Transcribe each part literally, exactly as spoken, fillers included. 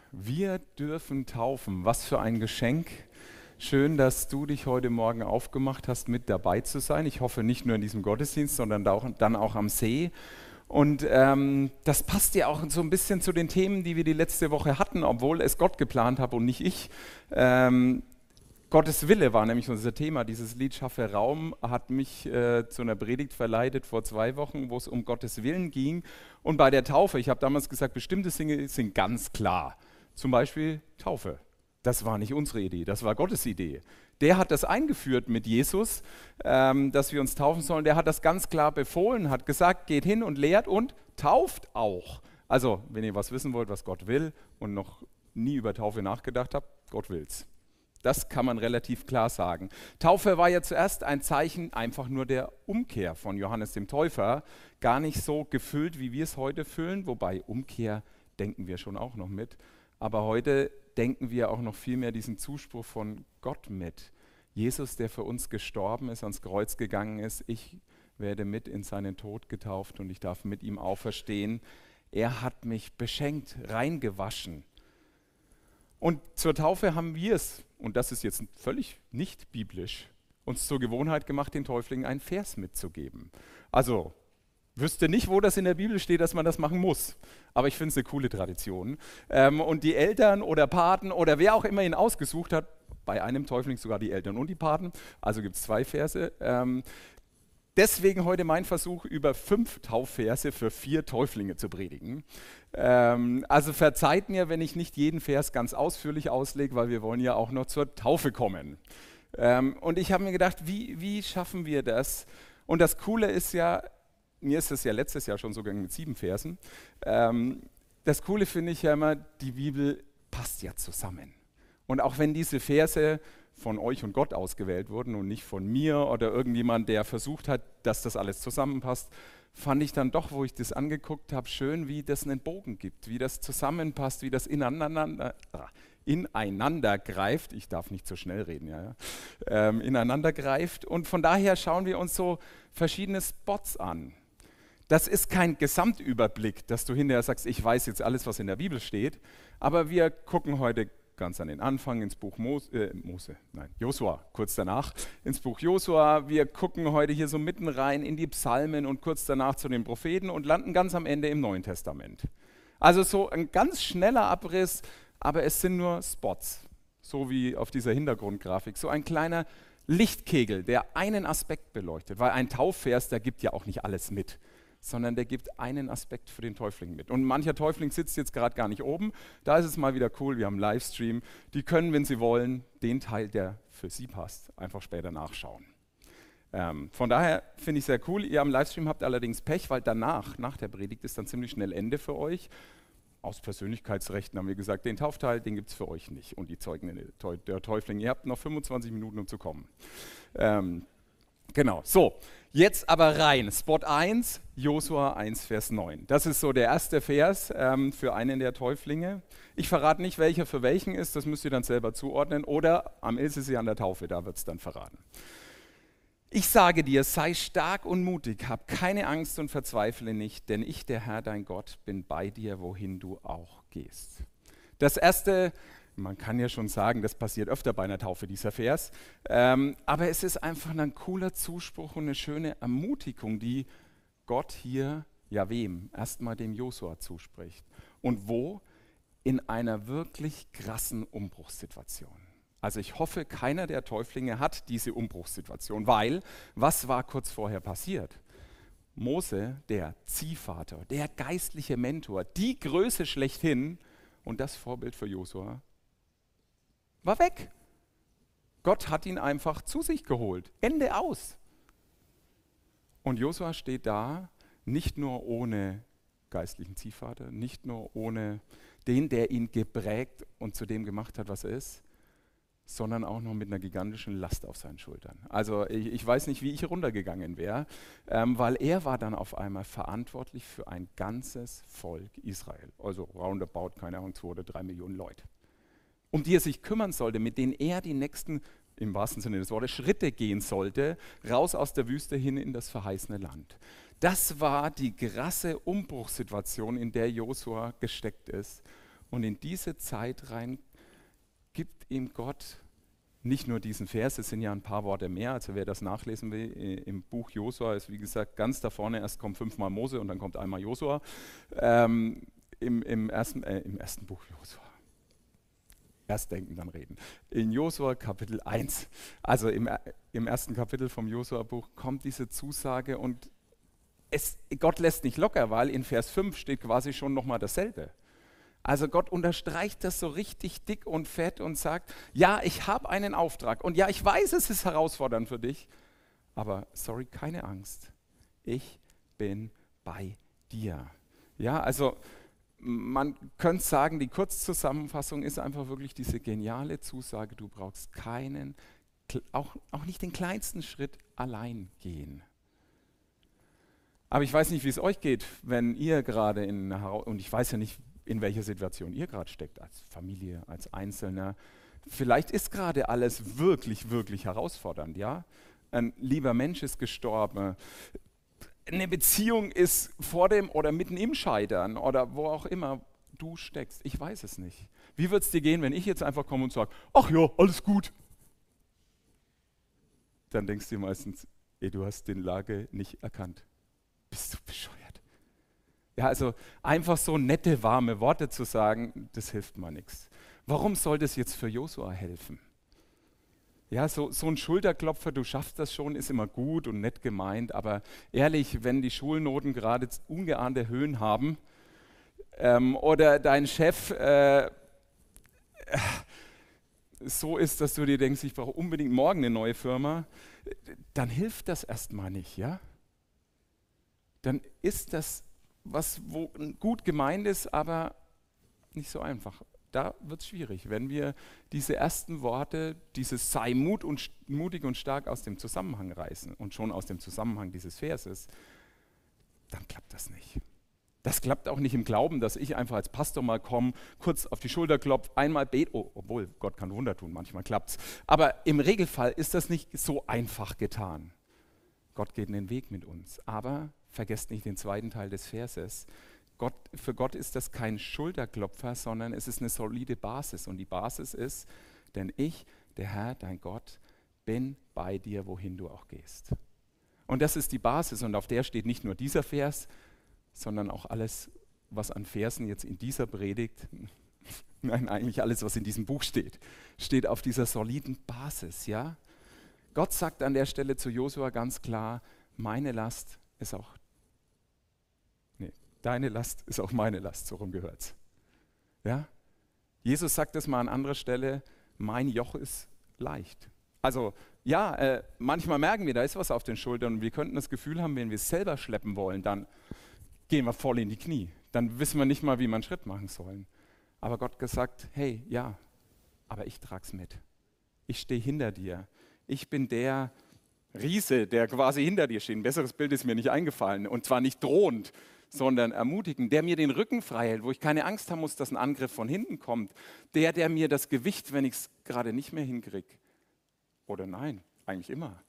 Wir dürfen taufen. Was für ein Geschenk. Schön, dass du dich heute Morgen aufgemacht hast, mit dabei zu sein. Ich hoffe nicht nur in diesem Gottesdienst, sondern auch, dann auch am See. Und ähm, das passt ja auch so ein bisschen zu den Themen, die wir die letzte Woche hatten, obwohl es Gott geplant hat und nicht ich. Ähm, Gottes Wille war nämlich unser Thema. Dieses Lied Schaffe Raum hat mich äh, zu einer Predigt verleitet vor zwei Wochen, wo es um Gottes Willen ging. Und bei der Taufe, ich habe damals gesagt, bestimmte Dinge sind ganz klar. Zum Beispiel Taufe. Das war nicht unsere Idee, das war Gottes Idee. Der hat das eingeführt mit Jesus, ähm, dass wir uns taufen sollen. Der hat das ganz klar befohlen, hat gesagt, geht hin und lehrt und tauft auch. Also, wenn ihr was wissen wollt, was Gott will und noch nie über Taufe nachgedacht habt, Gott will's. Das kann man relativ klar sagen. Taufe war ja zuerst ein Zeichen einfach nur der Umkehr von Johannes dem Täufer. Gar nicht so gefüllt, wie wir es heute füllen, wobei Umkehr denken wir schon auch noch mit. Aber heute denken wir auch noch viel mehr diesen Zuspruch von Gott mit. Jesus, der für uns gestorben ist, ans Kreuz gegangen ist, ich werde mit in seinen Tod getauft und ich darf mit ihm auferstehen. Er hat mich beschenkt, reingewaschen. Und zur Taufe haben wir es, und das ist jetzt völlig nicht biblisch, uns zur Gewohnheit gemacht, den Täuflingen einen Vers mitzugeben. Also, wüsste nicht, wo das in der Bibel steht, dass man das machen muss. Aber ich finde es eine coole Tradition. Ähm, und die Eltern oder Paten oder wer auch immer ihn ausgesucht hat, bei einem Täufling sogar die Eltern und die Paten, also gibt es zwei Verse. Ähm, deswegen heute mein Versuch, über fünf Taufverse für vier Täuflinge zu predigen. Ähm, also verzeiht mir, wenn ich nicht jeden Vers ganz ausführlich auslege, weil wir wollen ja auch noch zur Taufe kommen. Ähm, und ich habe mir gedacht, wie, wie schaffen wir das? Und das Coole ist ja, mir ist es ja letztes Jahr schon so gegangen mit sieben Versen. Ähm, das Coole finde ich ja immer, die Bibel passt ja zusammen. Und auch wenn diese Verse von euch und Gott ausgewählt wurden und nicht von mir oder irgendjemand, der versucht hat, dass das alles zusammenpasst, fand ich dann doch, wo ich das angeguckt habe, schön, wie das einen Bogen gibt, wie das zusammenpasst, wie das ineinander, äh, ineinander greift. Ich darf nicht so schnell reden, ja, ja. Ähm, ineinander greift. Und von daher schauen wir uns so verschiedene Spots an. Das ist kein Gesamtüberblick, dass du hinterher sagst, ich weiß jetzt alles, was in der Bibel steht, aber wir gucken heute ganz an den Anfang ins Buch Mose, äh, Mose, nein, Josua, kurz danach ins Buch Josua. Wir gucken heute hier so mitten rein in die Psalmen und kurz danach zu den Propheten und landen ganz am Ende im Neuen Testament. Also so ein ganz schneller Abriss, aber es sind nur Spots, so wie auf dieser Hintergrundgrafik, so ein kleiner Lichtkegel, der einen Aspekt beleuchtet, weil ein Taufvers, der gibt ja auch nicht alles mit, sondern der gibt einen Aspekt für den Täufling mit. Und mancher Täufling sitzt jetzt gerade gar nicht oben. Da ist es mal wieder cool, wir haben einen Livestream. Die können, wenn sie wollen, den Teil, der für sie passt, einfach später nachschauen. Ähm, von daher finde ich sehr cool. Ihr am Livestream habt allerdings Pech, weil danach, nach der Predigt, ist dann ziemlich schnell Ende für euch. Aus Persönlichkeitsrechten haben wir gesagt, den Taufteil, den gibt es für euch nicht. Und die Zeugen der Täuflinge, ihr habt noch fünfundzwanzig Minuten, um zu kommen. Ähm, Genau, so, jetzt aber rein. Spot eins, Josua eins, Vers neun. Das ist so der erste Vers ähm, für einen der Täuflinge. Ich verrate nicht, welcher für welchen ist, das müsst ihr dann selber zuordnen. Oder am Ende ist sie an der Taufe, da wird es dann verraten. Ich sage dir, sei stark und mutig, hab keine Angst und verzweifle nicht, denn ich, der Herr, dein Gott, bin bei dir, wohin du auch gehst. Das erste, man kann ja schon sagen, das passiert öfter bei einer Taufe, dieser Vers. Ähm, aber es ist einfach ein cooler Zuspruch und eine schöne Ermutigung, die Gott hier, ja wem, erstmal dem Josua zuspricht. Und wo? In einer wirklich krassen Umbruchssituation. Also ich hoffe, keiner der Täuflinge hat diese Umbruchssituation, weil, was war kurz vorher passiert? Mose, der Ziehvater, der geistliche Mentor, die Größe schlechthin und das Vorbild für Josua, war weg. Gott hat ihn einfach zu sich geholt. Ende aus. Und Josua steht da, nicht nur ohne geistlichen Ziehvater, nicht nur ohne den, der ihn geprägt und zu dem gemacht hat, was er ist, sondern auch noch mit einer gigantischen Last auf seinen Schultern. Also ich, ich weiß nicht, wie ich runtergegangen wäre, ähm, weil er war dann auf einmal verantwortlich für ein ganzes Volk Israel. Also roundabout, keine Ahnung, zwei oder drei Millionen Leute. Um die er sich kümmern sollte, mit denen er die nächsten, im wahrsten Sinne des Wortes, Schritte gehen sollte, raus aus der Wüste hin in das verheißene Land. Das war die krasse Umbruchssituation, in der Josua gesteckt ist. Und in diese Zeit rein gibt ihm Gott nicht nur diesen Vers, es sind ja ein paar Worte mehr, also wer das nachlesen will, im Buch Josua ist wie gesagt ganz da vorne, erst kommt fünfmal Mose und dann kommt einmal Josua. Ähm, im, im, ersten, äh, Im ersten Buch Josua. Erst denken, dann reden. In Josua Kapitel eins, also im, im ersten Kapitel vom Josua-Buch kommt diese Zusage und es, Gott lässt nicht locker, weil in Vers fünf steht quasi schon nochmal dasselbe. Also Gott unterstreicht das so richtig dick und fett und sagt, ja, ich habe einen Auftrag und ja, ich weiß, es ist herausfordernd für dich, aber sorry, keine Angst, ich bin bei dir. Ja, also man könnte sagen, die Kurzzusammenfassung ist einfach wirklich diese geniale Zusage, du brauchst keinen, auch, auch nicht den kleinsten Schritt allein gehen. Aber ich weiß nicht, wie es euch geht, wenn ihr gerade in einer Herausforderung, und ich weiß ja nicht, in welcher Situation ihr gerade steckt, als Familie, als Einzelner. Vielleicht ist gerade alles wirklich, wirklich herausfordernd, ja? Ein lieber Mensch ist gestorben, eine Beziehung ist vor dem oder mitten im Scheitern oder wo auch immer du steckst. Ich weiß es nicht. Wie wird es dir gehen, wenn ich jetzt einfach komme und sage, ach ja, alles gut? Dann denkst du dir meistens, ey, du hast den Lage nicht erkannt. Bist du bescheuert? Ja, also einfach so nette, warme Worte zu sagen, das hilft mal nichts. Warum soll das jetzt für Josua helfen? Ja, so, so ein Schulterklopfer, du schaffst das schon, ist immer gut und nett gemeint, aber ehrlich, wenn die Schulnoten gerade ungeahnte Höhen haben ähm, oder dein Chef äh, so ist, dass du dir denkst, ich brauche unbedingt morgen eine neue Firma, dann hilft das erstmal nicht, ja? Dann ist das was wo gut gemeint ist, aber nicht so einfach. Da wird es schwierig, wenn wir diese ersten Worte, dieses sei Mut und, mutig und stark aus dem Zusammenhang reißen und schon aus dem Zusammenhang dieses Verses, dann klappt das nicht. Das klappt auch nicht im Glauben, dass ich einfach als Pastor mal komme, kurz auf die Schulter klopfe, einmal bete, oh, obwohl Gott kann Wunder tun, manchmal klappt es. Aber im Regelfall ist das nicht so einfach getan. Gott geht den Weg mit uns, aber vergesst nicht den zweiten Teil des Verses. Gott, für Gott ist das kein Schulterklopfer, sondern es ist eine solide Basis. Und die Basis ist, denn ich, der Herr, dein Gott, bin bei dir, wohin du auch gehst. Und das ist die Basis und auf der steht nicht nur dieser Vers, sondern auch alles, was an Versen jetzt in dieser Predigt, nein, eigentlich alles, was in diesem Buch steht, steht auf dieser soliden Basis. Ja? Gott sagt an der Stelle zu Josua ganz klar, meine Last ist auch, nee, deine Last ist auch meine Last, so rum gehört's. Ja? Jesus sagt das mal an anderer Stelle, mein Joch ist leicht. Also ja, äh, manchmal merken wir, da ist was auf den Schultern und wir könnten das Gefühl haben, wenn wir es selber schleppen wollen, dann gehen wir voll in die Knie. Dann wissen wir nicht mal, wie wir einen Schritt machen sollen. Aber Gott gesagt, hey, ja, aber ich trag's mit. Ich stehe hinter dir. Ich bin der Riese, der quasi hinter dir steht. Ein besseres Bild ist mir nicht eingefallen. Und zwar nicht drohend, sondern ermutigend. Der mir den Rücken frei hält, wo ich keine Angst haben muss, dass ein Angriff von hinten kommt. Der, der mir das Gewicht, wenn ich es gerade nicht mehr hinkriege, oder nein, eigentlich immer,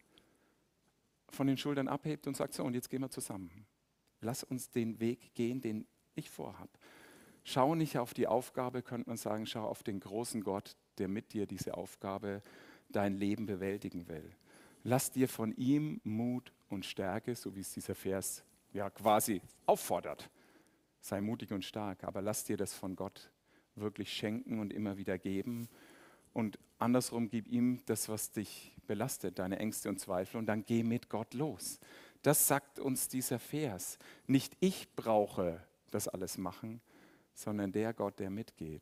von den Schultern abhebt und sagt, so, und jetzt gehen wir zusammen. Lass uns den Weg gehen, den ich vorhabe. Schau nicht auf die Aufgabe, könnte man sagen, schau auf den großen Gott, der mit dir diese Aufgabe, dein Leben bewältigen will. Lass dir von ihm Mut und Stärke, so wie es dieser Vers ja quasi auffordert. Sei mutig und stark, aber lass dir das von Gott wirklich schenken und immer wieder geben. Und andersrum, gib ihm das, was dich belastet, deine Ängste und Zweifel, und dann geh mit Gott los. Das sagt uns dieser Vers. Nicht ich brauche das alles machen, sondern der Gott, der mitgeht,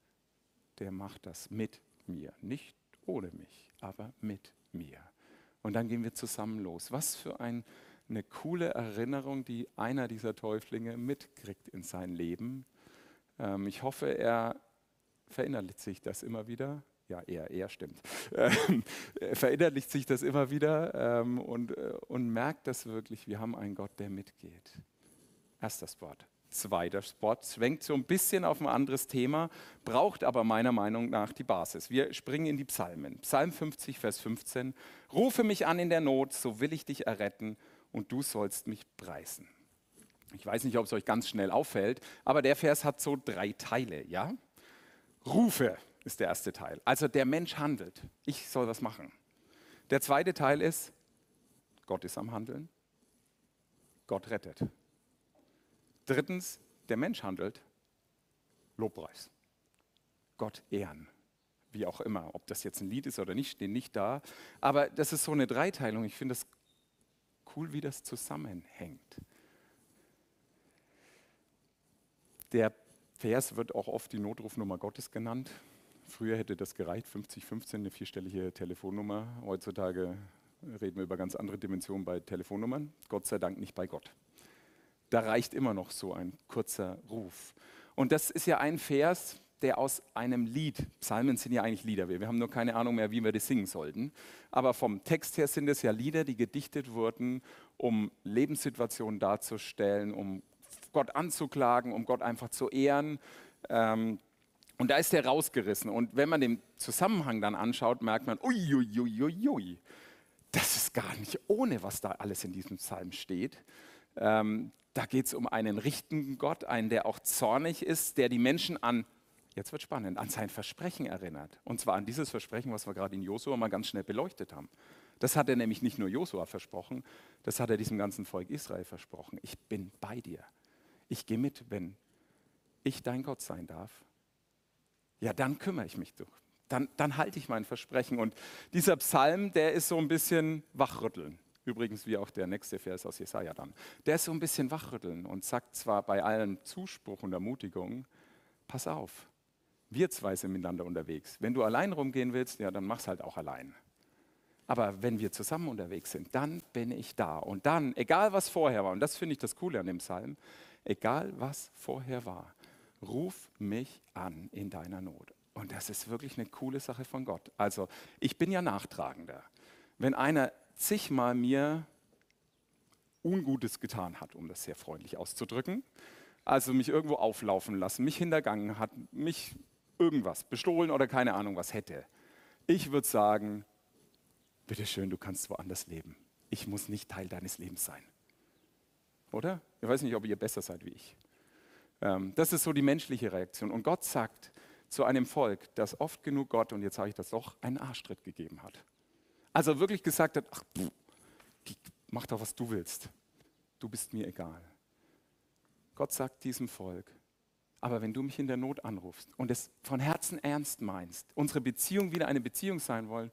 der macht das mit mir. Nicht ohne mich, aber mit mir. Und dann gehen wir zusammen los. Was für ein, eine coole Erinnerung, die einer dieser Täuflinge mitkriegt in sein Leben. Ähm, ich hoffe, er verinnerlicht sich das immer wieder. Ja, er, er stimmt. Ähm, er verinnerlicht sich das immer wieder ähm, und, äh, und merkt das wirklich, wir haben einen Gott, der mitgeht. Erster Spot. Zweiter Spot schwenkt so ein bisschen auf ein anderes Thema, braucht aber meiner Meinung nach die Basis. Wir springen in die Psalmen. Psalm fünfzig, Vers fünfzehn. Rufe mich an in der Not, so will ich dich erretten und du sollst mich preisen. Ich weiß nicht, ob es euch ganz schnell auffällt, aber der Vers hat so drei Teile, ja? Rufe ist der erste Teil. Also der Mensch handelt. Ich soll was machen. Der zweite Teil ist, Gott ist am Handeln. Gott rettet. Drittens, der Mensch handelt. Lobpreis. Gott ehren. Wie auch immer. Ob das jetzt ein Lied ist oder nicht, steht nicht da. Aber das ist so eine Dreiteilung. Ich finde es cool, wie das zusammenhängt. Der Vers wird auch oft die Notrufnummer Gottes genannt. Früher hätte das gereicht, fünfzig fünfzehn, eine vierstellige Telefonnummer. Heutzutage reden wir über ganz andere Dimensionen bei Telefonnummern. Gott sei Dank nicht bei Gott. Da reicht immer noch so ein kurzer Ruf. Und das ist ja ein Vers, der aus einem Lied, Psalmen sind ja eigentlich Lieder, wir haben nur keine Ahnung mehr, wie wir das singen sollten, aber vom Text her sind es ja Lieder, die gedichtet wurden, um Lebenssituationen darzustellen, um Gott anzuklagen, um Gott einfach zu ehren. Ähm, und da ist er rausgerissen. Und wenn man den Zusammenhang dann anschaut, merkt man, uiuiuiui, das ist gar nicht ohne, was da alles in diesem Psalm steht. Ähm, da geht es um einen richtenden Gott, einen, der auch zornig ist, der die Menschen an, jetzt wird spannend, an sein Versprechen erinnert. Und zwar an dieses Versprechen, was wir gerade in Josua mal ganz schnell beleuchtet haben. Das hat er nämlich nicht nur Josua versprochen, das hat er diesem ganzen Volk Israel versprochen. Ich bin bei dir. Ich gehe mit, wenn ich dein Gott sein darf. Ja, dann kümmere ich mich durch. Dann, dann halte ich mein Versprechen. Und dieser Psalm, der ist so ein bisschen wachrütteln. Übrigens wie auch der nächste Vers aus Jesaja dann. Der ist so ein bisschen wachrütteln und sagt zwar bei allem Zuspruch und Ermutigung, pass auf, wir zwei sind miteinander unterwegs. Wenn du allein rumgehen willst, ja, dann mach's halt auch allein. Aber wenn wir zusammen unterwegs sind, dann bin ich da. Und dann, egal was vorher war, und das finde ich das Coole an dem Psalm, egal was vorher war, ruf mich an in deiner Not. Und das ist wirklich eine coole Sache von Gott. Also ich bin ja Nachtragender. Wenn einer zigmal mir Ungutes getan hat, um das sehr freundlich auszudrücken, also mich irgendwo auflaufen lassen, mich hintergangen hat, mich irgendwas bestohlen oder keine Ahnung was hätte, ich würde sagen, bitteschön, du kannst woanders leben. Ich muss nicht Teil deines Lebens sein. Oder? Ich weiß nicht, ob ihr besser seid wie ich. Ähm, das ist so die menschliche Reaktion. Und Gott sagt zu einem Volk, das oft genug Gott, und jetzt sage ich das doch, einen Arschtritt gegeben hat. Also wirklich gesagt hat, ach, pff, mach doch, was du willst. Du bist mir egal. Gott sagt diesem Volk, aber wenn du mich in der Not anrufst und es von Herzen ernst meinst, unsere Beziehung wieder eine Beziehung sein wollen,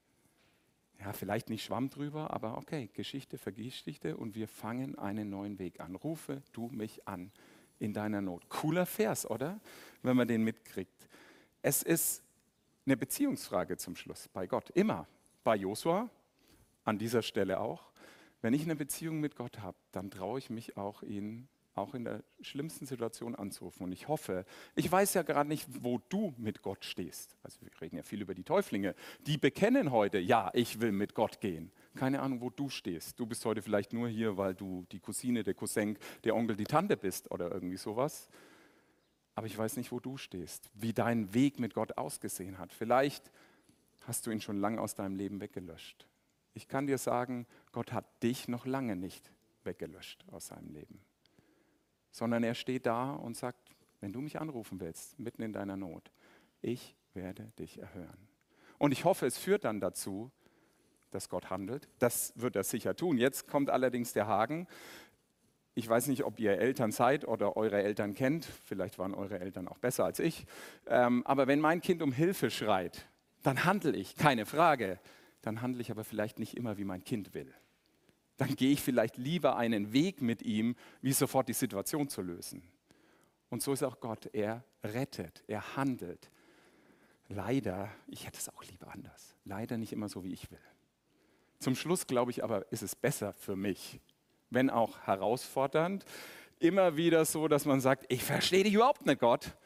ja, vielleicht nicht Schwamm drüber, aber okay, Geschichte für Geschichte und wir fangen einen neuen Weg an. Rufe du mich an in deiner Not. Cooler Vers, oder? Wenn man den mitkriegt. Es ist eine Beziehungsfrage zum Schluss bei Gott. Immer. Bei Josua, an dieser Stelle auch. Wenn ich eine Beziehung mit Gott habe, dann traue ich mich auch, ihn auch in der schlimmsten Situation anzurufen. Und ich hoffe, ich weiß ja gerade nicht, wo du mit Gott stehst. Also wir reden ja viel über die Täuflinge. Die bekennen heute, ja, ich will mit Gott gehen. Keine Ahnung, wo du stehst. Du bist heute vielleicht nur hier, weil du die Cousine, der Cousin, der Onkel, die Tante bist oder irgendwie sowas. Aber ich weiß nicht, wo du stehst, wie dein Weg mit Gott ausgesehen hat. Vielleicht hast du ihn schon lange aus deinem Leben weggelöscht. Ich kann dir sagen, Gott hat dich noch lange nicht weggelöscht aus seinem Leben. Sondern er steht da und sagt, wenn du mich anrufen willst, mitten in deiner Not, ich werde dich erhören. Und ich hoffe, es führt dann dazu, dass Gott handelt. Das wird er sicher tun. Jetzt kommt allerdings der Haken. Ich weiß nicht, ob ihr Eltern seid oder eure Eltern kennt. Vielleicht waren eure Eltern auch besser als ich. Ähm, aber wenn mein Kind um Hilfe schreit, dann handle ich, keine Frage. Dann handle ich aber vielleicht nicht immer, wie mein Kind will. Dann gehe ich vielleicht lieber einen Weg mit ihm, wie sofort die Situation zu lösen. Und so ist auch Gott. Er rettet, er handelt. Leider, ich hätte es auch lieber anders. Leider nicht immer so, wie ich will. Zum Schluss glaube ich aber, ist es besser für mich, wenn auch herausfordernd, immer wieder so, dass man sagt, ich verstehe dich überhaupt nicht, Gott.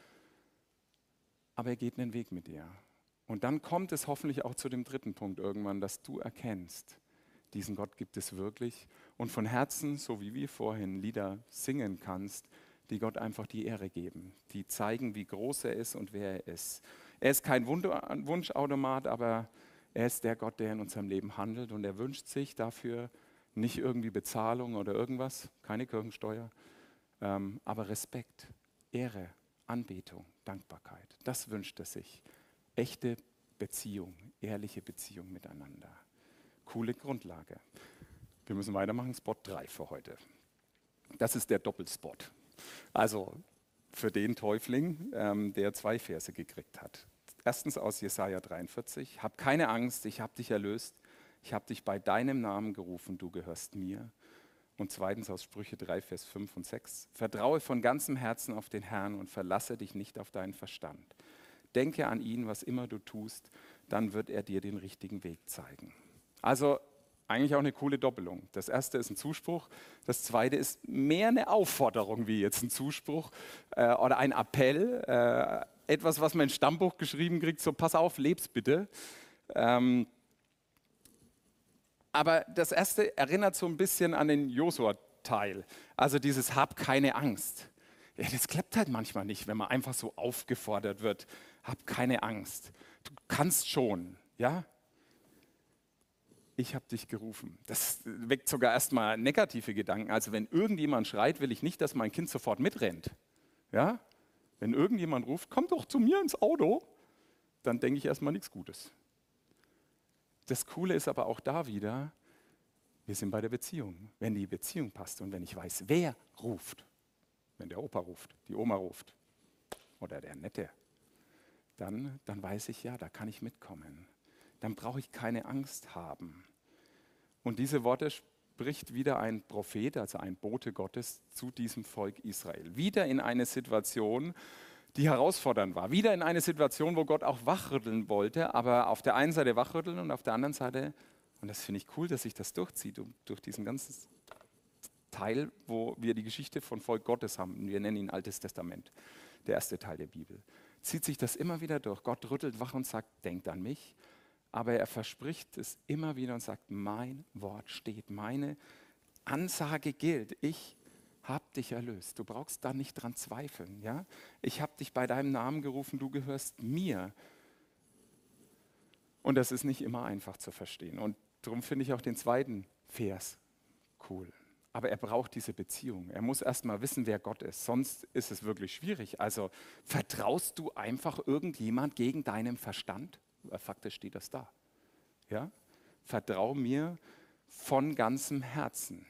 Aber er geht einen Weg mit dir. Und dann kommt es hoffentlich auch zu dem dritten Punkt irgendwann, dass du erkennst, diesen Gott gibt es wirklich und von Herzen, so wie wir vorhin Lieder singen kannst, die Gott einfach die Ehre geben, die zeigen, wie groß er ist und wer er ist. Er ist kein Wunschautomat, aber er ist der Gott, der in unserem Leben handelt und er wünscht sich dafür nicht irgendwie Bezahlung oder irgendwas, keine Kirchensteuer, ähm, aber Respekt, Ehre, Anbetung, Dankbarkeit, das wünscht er sich. Echte Beziehung, ehrliche Beziehung miteinander. Coole Grundlage. Wir müssen weitermachen, Spot drei für heute. Das ist der Doppelspot. Also für den Täufling, ähm, der zwei Verse gekriegt hat. Erstens aus Jesaja dreiundvierzig. Hab keine Angst, ich habe dich erlöst. Ich habe dich bei deinem Namen gerufen, du gehörst mir. Und zweitens aus Sprüche drei, Vers fünf und sechs. Vertraue von ganzem Herzen auf den Herrn und verlasse dich nicht auf deinen Verstand. Denke an ihn, was immer du tust, dann wird er dir den richtigen Weg zeigen. Also eigentlich auch eine coole Doppelung. Das erste ist ein Zuspruch, das zweite ist mehr eine Aufforderung wie jetzt ein Zuspruch äh, oder ein Appell. Äh, etwas, was man in Stammbuch geschrieben kriegt, so pass auf, leb's bitte. Ähm, aber das erste erinnert so ein bisschen an den Josua-Teil, also dieses Hab keine Angst. Ja, das klappt halt manchmal nicht, wenn man einfach so aufgefordert wird. Hab keine Angst. Du kannst schon, ja? Ich habe dich gerufen. Das weckt sogar erstmal negative Gedanken. Also wenn irgendjemand schreit, will ich nicht, dass mein Kind sofort mitrennt. Ja? Wenn irgendjemand ruft, komm doch zu mir ins Auto, dann denke ich erstmal nichts Gutes. Das Coole ist aber auch da wieder, wir sind bei der Beziehung. Wenn die Beziehung passt und wenn ich weiß, wer ruft, wenn der Opa ruft, die Oma ruft oder der Nette, dann, dann weiß ich, ja, da kann ich mitkommen. Dann brauche ich keine Angst haben. Und diese Worte spricht wieder ein Prophet, also ein Bote Gottes, zu diesem Volk Israel. Wieder in eine Situation, die herausfordernd war. Wieder in eine Situation, wo Gott auch wachrütteln wollte, aber auf der einen Seite wachrütteln und auf der anderen Seite, und das finde ich cool, dass sich das durchzieht, durch diesen ganzen Teil, wo wir die Geschichte von Volk Gottes haben. Wir nennen ihn Altes Testament, der erste Teil der Bibel. Zieht sich das immer wieder durch. Gott rüttelt wach und sagt, denkt an mich. Aber er verspricht es immer wieder und sagt, mein Wort steht, meine Ansage gilt. Ich habe dich erlöst. Du brauchst da nicht dran zweifeln. Ja? Ich habe dich bei deinem Namen gerufen, du gehörst mir. Und das ist nicht immer einfach zu verstehen. Und darum finde ich auch den zweiten Vers cool. Aber er braucht diese Beziehung. Er muss erst mal wissen, wer Gott ist. Sonst ist es wirklich schwierig. Also vertraust du einfach irgendjemand gegen deinen Verstand? Faktisch steht das da. Ja? Vertrau mir von ganzem Herzen.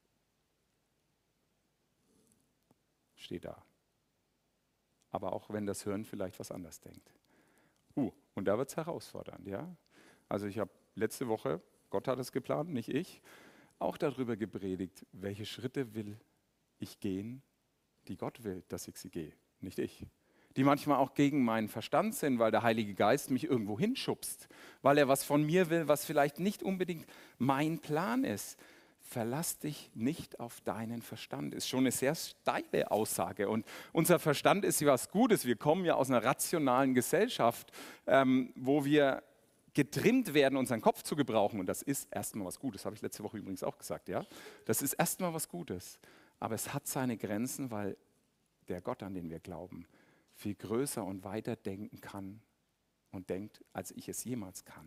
Steht da. Aber auch wenn das Hirn vielleicht was anders denkt. Uh, und da wird es herausfordernd. Ja? Also ich habe letzte Woche, Gott hat es geplant, nicht ich, auch darüber gepredigt, welche Schritte will ich gehen, die Gott will, dass ich sie gehe, nicht ich. Die manchmal auch gegen meinen Verstand sind, weil der Heilige Geist mich irgendwo hinschubst, weil er was von mir will, was vielleicht nicht unbedingt mein Plan ist. Verlass dich nicht auf deinen Verstand. Ist schon eine sehr steile Aussage. Und unser Verstand ist ja was Gutes. Wir kommen ja aus einer rationalen Gesellschaft, ähm, wo wir getrimmt werden, unseren Kopf zu gebrauchen. Und das ist erstmal was Gutes. Das habe ich letzte Woche übrigens auch gesagt. Ja? Das ist erstmal was Gutes. Aber es hat seine Grenzen, weil der Gott, an den wir glauben, viel größer und weiter denken kann und denkt, als ich es jemals kann.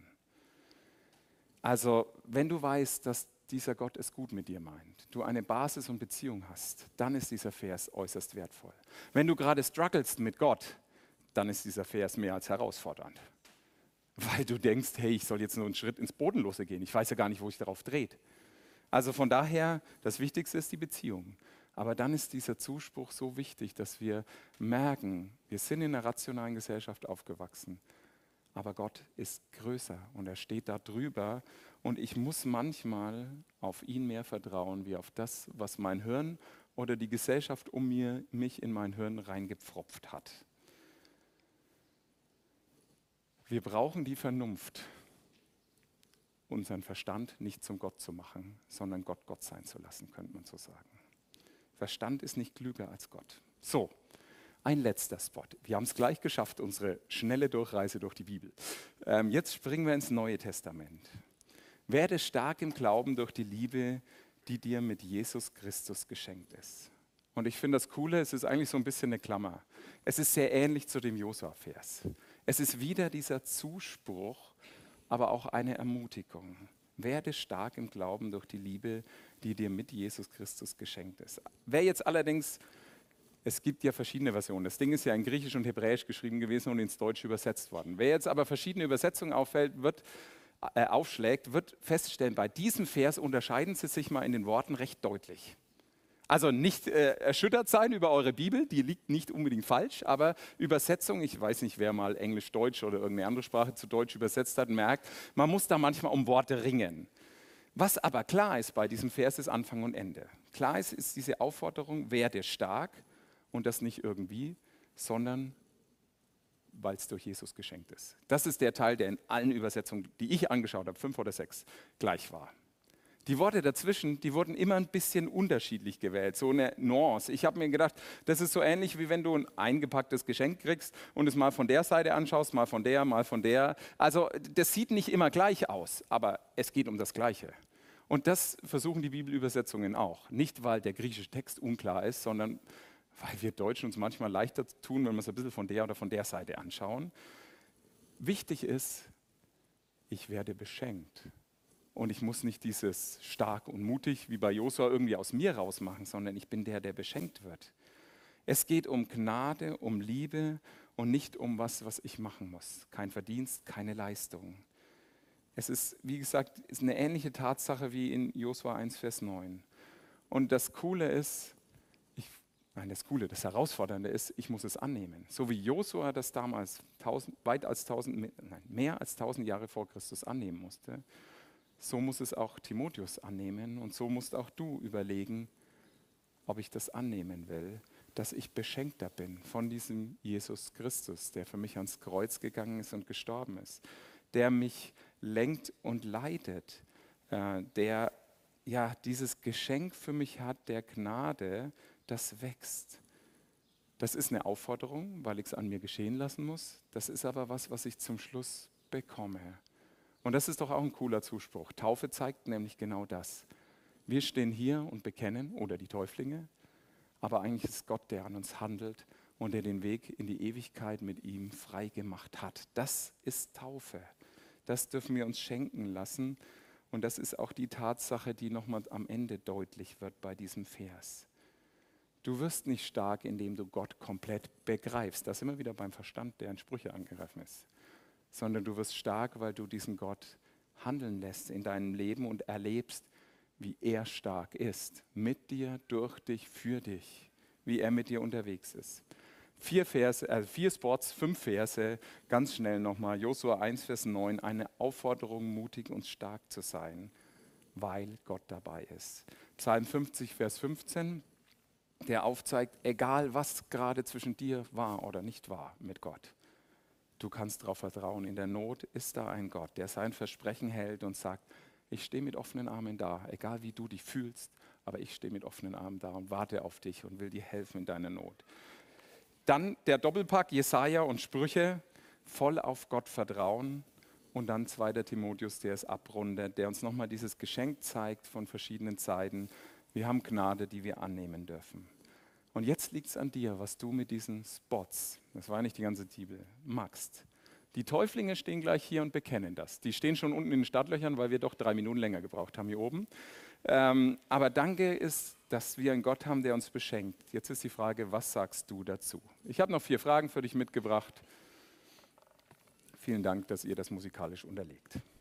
Also, wenn du weißt, dass dieser Gott es gut mit dir meint, du eine Basis und Beziehung hast, dann ist dieser Vers äußerst wertvoll. Wenn du gerade strugglest mit Gott, dann ist dieser Vers mehr als herausfordernd. Weil du denkst, hey, ich soll jetzt nur einen Schritt ins Bodenlose gehen. Ich weiß ja gar nicht, wo ich darauf dreht. Also von daher, das Wichtigste ist die Beziehung. Aber dann ist dieser Zuspruch so wichtig, dass wir merken, wir sind in einer rationalen Gesellschaft aufgewachsen, aber Gott ist größer und er steht da drüber und ich muss manchmal auf ihn mehr vertrauen, wie auf das, was mein Hirn oder die Gesellschaft um mir, mich in mein Hirn reingepfropft hat. Wir brauchen die Vernunft, unseren Verstand nicht zum Gott zu machen, sondern Gott Gott sein zu lassen, könnte man so sagen. Verstand ist nicht klüger als Gott. So, ein letzter Spot. Wir haben es gleich geschafft, unsere schnelle Durchreise durch die Bibel. Ähm, jetzt springen wir ins Neue Testament. Werde stark im Glauben durch die Liebe, die dir mit Jesus Christus geschenkt ist. Und ich finde das Coole, es ist eigentlich so ein bisschen eine Klammer. Es ist sehr ähnlich zu dem Josua-Vers. Es ist wieder dieser Zuspruch, aber auch eine Ermutigung. Werde stark im Glauben durch die Liebe, die dir mit Jesus Christus geschenkt ist. Wer jetzt allerdings Es gibt ja verschiedene Versionen. Das Ding ist ja in Griechisch und Hebräisch geschrieben gewesen und ins Deutsche übersetzt worden. Wer jetzt aber verschiedene Übersetzungen auffällt, wird, äh, aufschlägt, wird feststellen, bei diesem Vers unterscheiden sie sich mal in den Worten recht deutlich. Also nicht äh, erschüttert sein über eure Bibel, die liegt nicht unbedingt falsch, aber Übersetzung, ich weiß nicht, wer mal Englisch, Deutsch oder irgendeine andere Sprache zu Deutsch übersetzt hat, merkt, man muss da manchmal um Worte ringen. Was aber klar ist bei diesem Vers ist Anfang und Ende. Klar ist, ist diese Aufforderung, werde stark und das nicht irgendwie, sondern weil es durch Jesus geschenkt ist. Das ist der Teil, der in allen Übersetzungen, die ich angeschaut habe, fünf oder sechs, gleich war. Die Worte dazwischen, die wurden immer ein bisschen unterschiedlich gewählt, so eine Nuance. Ich habe mir gedacht, das ist so ähnlich, wie wenn du ein eingepacktes Geschenk kriegst und es mal von der Seite anschaust, mal von der, mal von der. Also das sieht nicht immer gleich aus, aber es geht um das Gleiche. Und das versuchen die Bibelübersetzungen auch. Nicht, weil der griechische Text unklar ist, sondern weil wir Deutschen uns manchmal leichter tun, wenn wir es ein bisschen von der oder von der Seite anschauen. Wichtig ist, ich werde beschenkt. Und ich muss nicht dieses stark und mutig wie bei Josua irgendwie aus mir rausmachen, sondern ich bin der, der beschenkt wird. Es geht um Gnade, um Liebe und nicht um was, was ich machen muss. Kein Verdienst, keine Leistung. Es ist, wie gesagt, ist eine ähnliche Tatsache wie in Josua eins, Vers neun. Und das Coole ist, ich, nein, das Coole, das Herausfordernde ist, ich muss es annehmen. So wie Josua das damals tausend, weit als tausend, nein, mehr als tausend Jahre vor Christus annehmen musste, so muss es auch Timotheus annehmen und so musst auch du überlegen, ob ich das annehmen will, dass ich beschenkter bin von diesem Jesus Christus, der für mich ans Kreuz gegangen ist und gestorben ist, der mich lenkt und leitet, äh, der ja dieses Geschenk für mich hat, der Gnade, das wächst. Das ist eine Aufforderung, weil ich es an mir geschehen lassen muss. Das ist aber was, was ich zum Schluss bekomme. Und das ist doch auch ein cooler Zuspruch. Taufe zeigt nämlich genau das. Wir stehen hier und bekennen, oder die Täuflinge, aber eigentlich ist es Gott, der an uns handelt und der den Weg in die Ewigkeit mit ihm frei gemacht hat. Das ist Taufe. Das dürfen wir uns schenken lassen. Und das ist auch die Tatsache, die nochmal am Ende deutlich wird bei diesem Vers. Du wirst nicht stark, indem du Gott komplett begreifst. Das ist immer wieder beim Verstand, der in Sprüche angegriffen ist. Sondern du wirst stark, weil du diesen Gott handeln lässt in deinem Leben und erlebst, wie er stark ist. Mit dir, durch dich, für dich. Wie er mit dir unterwegs ist. Vier Verse, also vier Spots, fünf Verse, ganz schnell nochmal. Josua eins, Vers neun, eine Aufforderung, mutig und stark zu sein, weil Gott dabei ist. Psalm fünfzig, Vers fünfzehn, der aufzeigt, egal was gerade zwischen dir war oder nicht war mit Gott. Du kannst darauf vertrauen, in der Not ist da ein Gott, der sein Versprechen hält und sagt, ich stehe mit offenen Armen da, egal wie du dich fühlst, aber ich stehe mit offenen Armen da und warte auf dich und will dir helfen in deiner Not. Dann der Doppelpack, Jesaja und Sprüche, voll auf Gott vertrauen und dann zweiter Timotheus, der es abrundet, der uns nochmal dieses Geschenk zeigt von verschiedenen Seiten. Wir haben Gnade, die wir annehmen dürfen. Und jetzt liegt es an dir, was du mit diesen Spots, das war nicht die ganze Bibel, magst. Die Täuflinge stehen gleich hier und bekennen das. Die stehen schon unten in den Startlöchern, weil wir doch drei Minuten länger gebraucht haben hier oben. Ähm, aber danke ist, dass wir einen Gott haben, der uns beschenkt. Jetzt ist die Frage, was sagst du dazu? Ich habe noch vier Fragen für dich mitgebracht. Vielen Dank, dass ihr das musikalisch unterlegt.